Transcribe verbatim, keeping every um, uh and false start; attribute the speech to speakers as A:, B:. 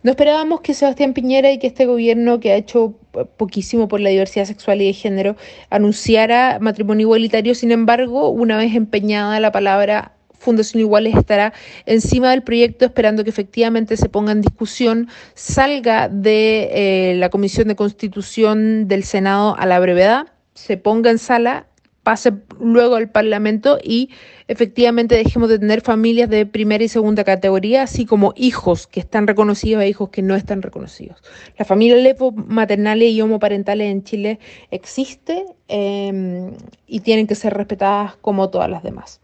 A: No esperábamos que Sebastián Piñera y que este gobierno, que ha hecho poquísimo por la diversidad sexual y de género, anunciara matrimonio igualitario. Sin embargo, una vez empeñada la palabra Fundación Iguales estará encima del proyecto, esperando que efectivamente se ponga en discusión, salga de eh, la Comisión de Constitución del Senado a la brevedad, se ponga en sala, pase luego al Parlamento y efectivamente dejemos de tener familias de primera y segunda categoría, así como hijos que están reconocidos e hijos que no están reconocidos. Las familias levomaternales y homoparentales en Chile existen eh, y tienen que ser respetadas como todas las demás.